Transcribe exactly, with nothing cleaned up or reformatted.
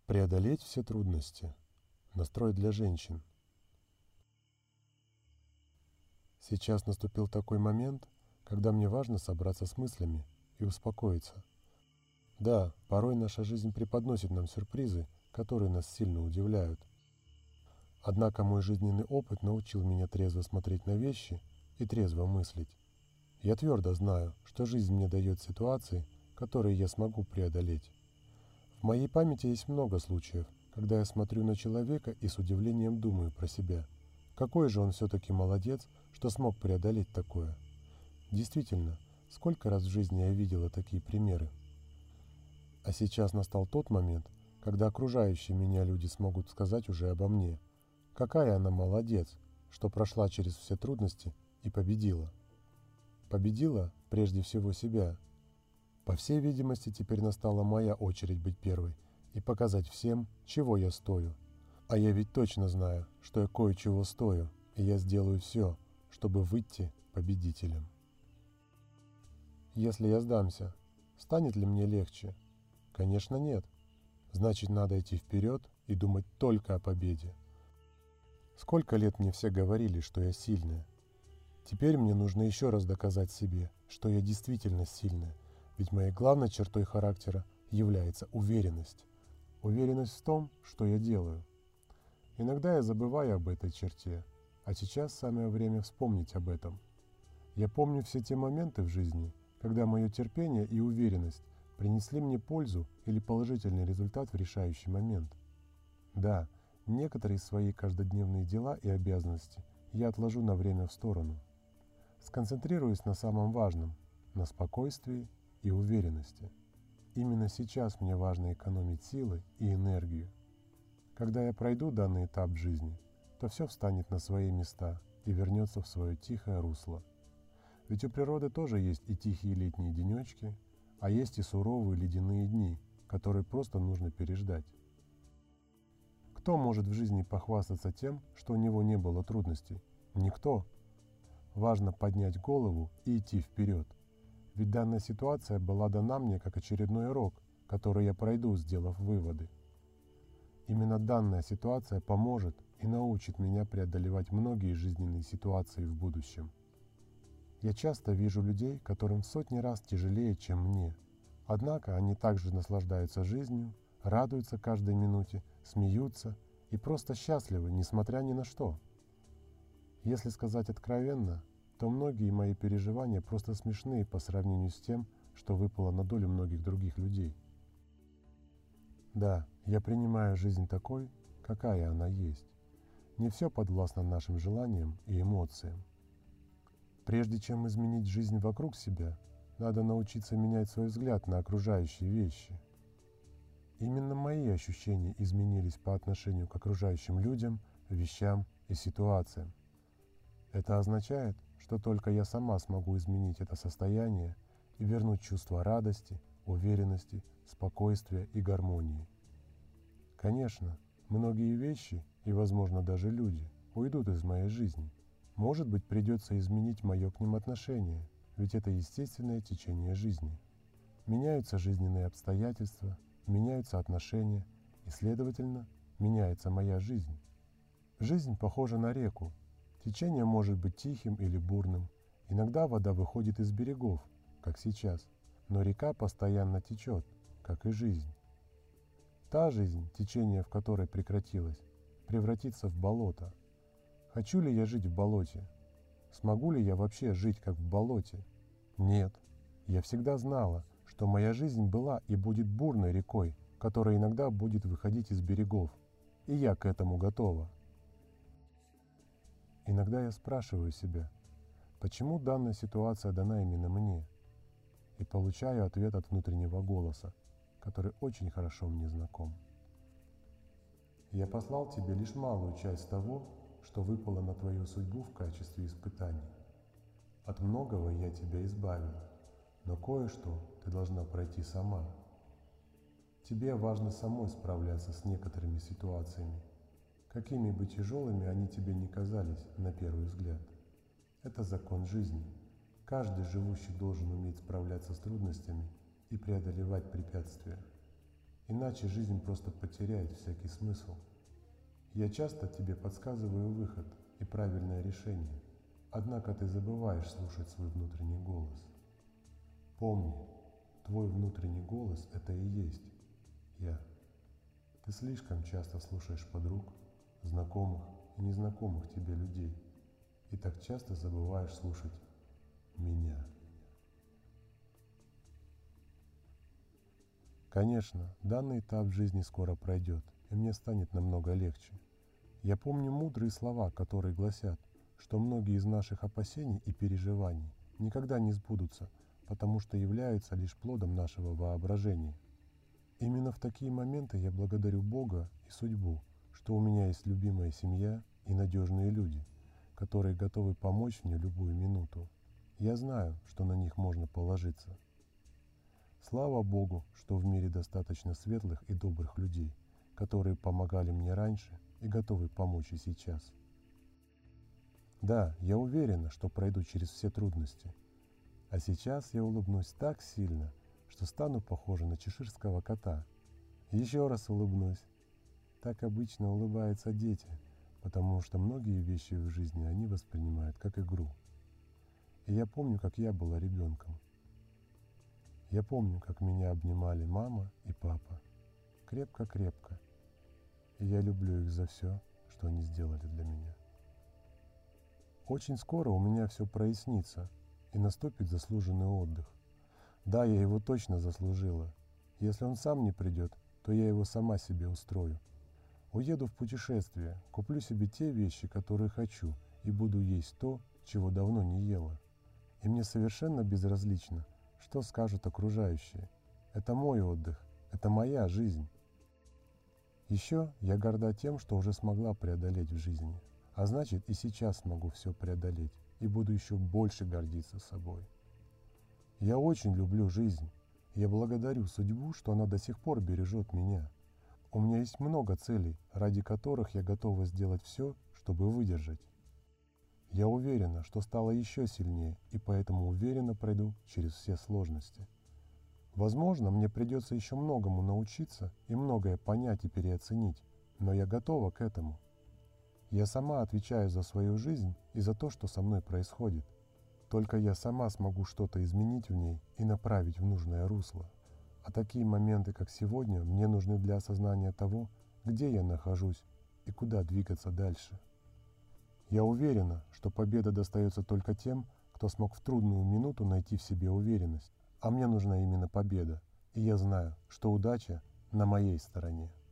Преодолеть все трудности. Настрой для женщин. Сейчас наступил такой момент, когда мне важно собраться с мыслями и успокоиться. Да, порой наша жизнь преподносит нам сюрпризы, которые нас сильно удивляют. Однако мой жизненный опыт научил меня трезво смотреть на вещи и трезво мыслить. Я твердо знаю, что жизнь мне дает ситуации, которые я смогу преодолеть. В моей памяти есть много случаев, когда я смотрю на человека и с удивлением думаю про себя. Какой же он все-таки молодец, что смог преодолеть такое. Действительно, сколько раз в жизни я видела такие примеры. А сейчас настал тот момент, когда окружающие меня люди смогут сказать уже обо мне. Какая она молодец, что прошла через все трудности и победила. Победила прежде всего себя. По всей видимости, теперь настала моя очередь быть первой и показать всем, чего я стою. А я ведь точно знаю, что я кое-чего стою, и я сделаю все, чтобы выйти победителем. Если я сдамся, станет ли мне легче? Конечно, нет. Значит, надо идти вперед и думать только о победе. Сколько лет мне все говорили, что я сильная. Теперь мне нужно еще раз доказать себе, что я действительно сильная, ведь моей главной чертой характера является уверенность. Уверенность в том, что я делаю. Иногда я забываю об этой черте, а сейчас самое время вспомнить об этом. Я помню все те моменты в жизни, когда мое терпение и уверенность принесли мне пользу или положительный результат в решающий момент. Да, некоторые свои каждодневные дела и обязанности я отложу на время в сторону. Сконцентрируюсь на самом важном, на спокойствии и уверенности. Именно сейчас мне важно экономить силы и энергию. Когда я пройду данный этап жизни, то все встанет на свои места и вернется в свое тихое русло. Ведь у природы тоже есть и тихие летние денечки, а есть и суровые ледяные дни, которые просто нужно переждать. Кто может в жизни похвастаться тем, что у него не было трудностей? Никто. Важно поднять голову и идти вперед. Ведь данная ситуация была дана мне как очередной урок, который я пройду, сделав выводы. Именно данная ситуация поможет и научит меня преодолевать многие жизненные ситуации в будущем. Я часто вижу людей, которым в сотни раз тяжелее, чем мне. Однако они также наслаждаются жизнью, радуются каждой минуте, смеются и просто счастливы, несмотря ни на что. Если сказать откровенно, то многие мои переживания просто смешные по сравнению с тем, что выпало на долю многих других людей. Да, я принимаю жизнь такой, какая она есть. Не все подвластно нашим желаниям и эмоциям. Прежде чем изменить жизнь вокруг себя, надо научиться менять свой взгляд на окружающие вещи. Именно мои ощущения изменились по отношению к окружающим людям, вещам и ситуациям. Это означает, что только я сама смогу изменить это состояние и вернуть чувство радости, уверенности, спокойствия и гармонии. Конечно, многие вещи и, возможно, даже люди уйдут из моей жизни. Может быть, придется изменить мое к ним отношение, ведь это естественное течение жизни. Меняются жизненные обстоятельства, меняются отношения, и, следовательно, меняется моя жизнь. Жизнь похожа на реку. Течение может быть тихим или бурным. Иногда вода выходит из берегов, как сейчас, но река постоянно течет, как и жизнь. Та жизнь, течение в которой прекратилось, превратится в болото. Хочу ли я жить в болоте? Смогу ли я вообще жить как в болоте? Нет. Я всегда знала, что моя жизнь была и будет бурной рекой, которая иногда будет выходить из берегов. И я к этому готова. Иногда я спрашиваю себя, почему данная ситуация дана именно мне? И получаю ответ от внутреннего голоса, который очень хорошо мне знаком. Я послал тебе лишь малую часть того, что выпало на твою судьбу в качестве испытаний. От многого я тебя избавил, но кое-что ты должна пройти сама. Тебе важно самой справляться с некоторыми ситуациями, какими бы тяжелыми они тебе ни казались на первый взгляд. Это закон жизни. Каждый живущий должен уметь справляться с трудностями и преодолевать препятствия. Иначе жизнь просто потеряет всякий смысл. Я часто тебе подсказываю выход и правильное решение, однако ты забываешь слушать свой внутренний голос. Помни, твой внутренний голос – это и есть я. Ты слишком часто слушаешь подруг, знакомых и незнакомых тебе людей, и так часто забываешь слушать меня. Конечно, данный этап жизни скоро пройдет, и мне станет намного легче. Я помню мудрые слова, которые гласят, что многие из наших опасений и переживаний никогда не сбудутся, потому что являются лишь плодом нашего воображения. Именно в такие моменты я благодарю Бога и судьбу, что у меня есть любимая семья и надежные люди, которые готовы помочь мне любую минуту. Я знаю, что на них можно положиться. Слава Богу, что в мире достаточно светлых и добрых людей, которые помогали мне раньше и готовы помочь и сейчас. Да, я уверена, что пройду через все трудности. А сейчас я улыбнусь так сильно, что стану похожа на чеширского кота. Еще раз улыбнусь. Так обычно улыбаются дети, потому что многие вещи в жизни они воспринимают как игру. И я помню, как я была ребенком. Я помню, как меня обнимали мама и папа. Крепко-крепко. И я люблю их за все, что они сделали для меня. Очень скоро у меня все прояснится, и наступит заслуженный отдых. Да, я его точно заслужила. Если он сам не придет, то я его сама себе устрою. Уеду в путешествие, куплю себе те вещи, которые хочу, и буду есть то, чего давно не ела. И мне совершенно безразлично, что скажут окружающие. Это мой отдых, это моя жизнь. Еще я горда тем, что уже смогла преодолеть в жизни. А значит, и сейчас смогу все преодолеть, и буду еще больше гордиться собой. Я очень люблю жизнь. Я благодарю судьбу, что она до сих пор бережет меня. У меня есть много целей, ради которых я готова сделать все, чтобы выдержать. Я уверена, что стала еще сильнее, и поэтому уверенно пройду через все сложности. Возможно, мне придется еще многому научиться и многое понять и переоценить, но я готова к этому. Я сама отвечаю за свою жизнь и за то, что со мной происходит. Только я сама смогу что-то изменить в ней и направить в нужное русло. А такие моменты, как сегодня, мне нужны для осознания того, где я нахожусь и куда двигаться дальше. Я уверена, что победа достается только тем, кто смог в трудную минуту найти в себе уверенность. А мне нужна именно победа, и я знаю, что удача на моей стороне.